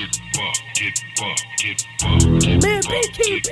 Man, BT.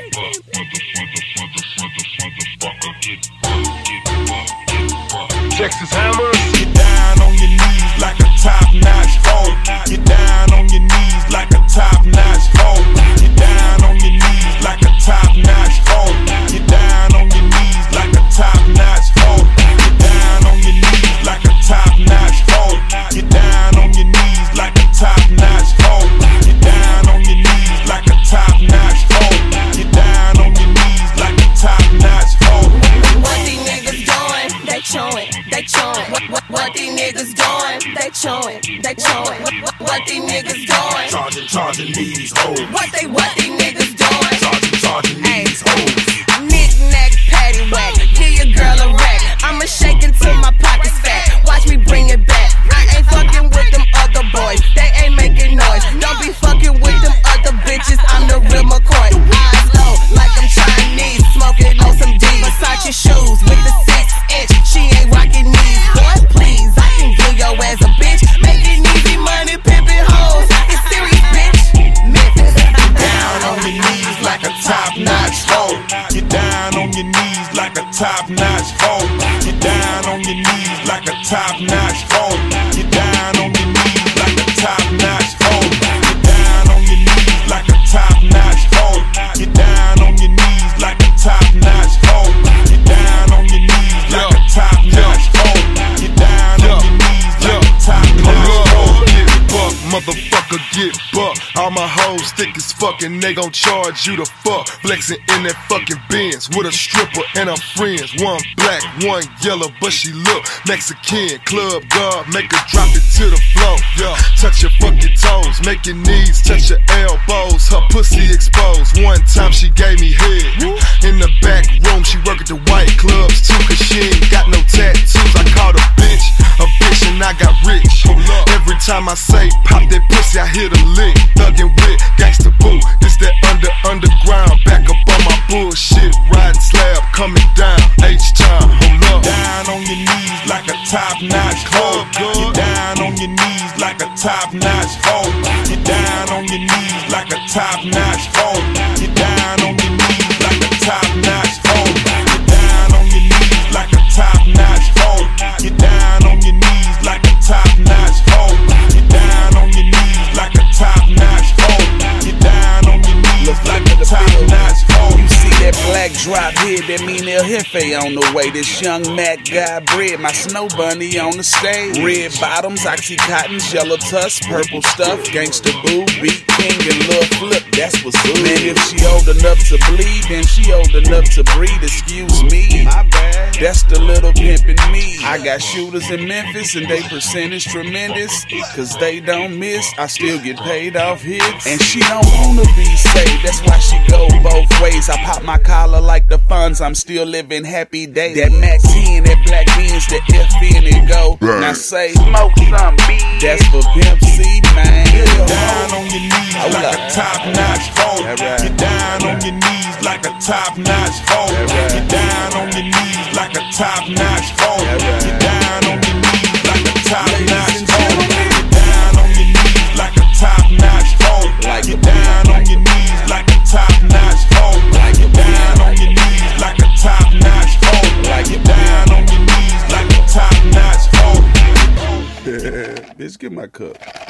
Texas Hammers. Get down on your knees like a top-notch hoe. Get down on your knees like a top-notch hoe. Get down on your knees like a top-notch hoe. Get down on your knees like a top-notch hoe. Get down on your knees like a top-notch hoe. Get down on your knees like a top-notch hoe. Get down on your knees like a top-notch hoe. Get down on your knees like a top-notch hoe. What these niggas doing? They chewing, they chewing. What these niggas doing? They chewing, they chewing. What these niggas doing? Charging these hoes. What these niggas doing? Charging these hoes. Knick-knack, paddywhack, give your girl a rack. I'ma shake until my pockets fat. Watch me bring it back. I ain't fucking with them other boys. They ain't making noise. Don't be fucking with them other bitches. I'm the real McCoy. Eyes low, like I'm Chinese. Smoking on some D. Versace shoes with the 6-inch. She ain't rocking these. Boy, please, I can give your ass a bitch. Making easy money, pimping hoes. It's serious, bitch. Memphis. Down on your knees like a top-notch hoe. Get down on your knees like a top-notch hoe. Get down on your knees like a top-notch hoe. Get down on your knees like a top-notch hoe. Get down on your knees like a top-notch hoe. Get down on your knees like a top-notch hoe. Get down on your knees like a top-notch hoe. Get down on your knees like a top-notch hoe. Motherfucker, get buck. All my hoes thick as fuck and they gon' charge you to fuck. Flexing in that fucking Benz with a stripper and her friends. One black, one yellow, but she look Mexican. Club guard, make her drop it to the floor. Yeah, touch your fucking toes, make your knees touch your elbows. Her pussy exposed. One time she gave me head. In the back room, she work at the white clubs too, cause she ain't got no tattoos. I called a bitch and I got rich. Every time I say pop that pussy, I hear the lick. Thuggin' with gangsta boo. This that underground. Back up on my bullshit. Riding slab, coming down. H-time, hold up. Down on your knees like a top-notch hoe. Get down on your knees like a top-notch hoe. Get down on your knees like a top-notch hoe. Get down on your knees like a top-notch hoe. Get down on your knees like a top-notch hoe. Get down on your knees like a top-notch hoe. Get down on your knees like a top-notch hoe. Get down on your knees like a top-notch hoe. You see that black drop here, that mean El Jefe on the way. This young Mac got bread, my snow bunny on the stage. Red bottoms, oxycottons, yellow tusk, purple stuff, gangsta boo, beat king and Lil Flip, that's what's up. Man, if she old enough to bleed, then she old enough to breathe, excuse me. My bad. That's the little pimp in me. I got shooters in Memphis and they percentage tremendous, cause they don't miss, I still get paid off hits. And she don't wanna be saved, that's why she go both ways. I pop my collar like the funds, I'm still living happy days. That Mac 10, that black Benz, that FN it go. Now say, smoke some beat. That's for Pimp C, man. Get down on your knees like a top-notch hoe. Get down on your knees like a top-notch hoe. Get down on your knees like a top-notch hoe. Get down on your knees like a top-notch hoe. Get down on your knees like a top-notch hoe. Get down on your knees like a top-notch hoe. Get down on your knees like a top-notch hoe. Get down on your knees like a top-notch hoe. Bitch, get my cup.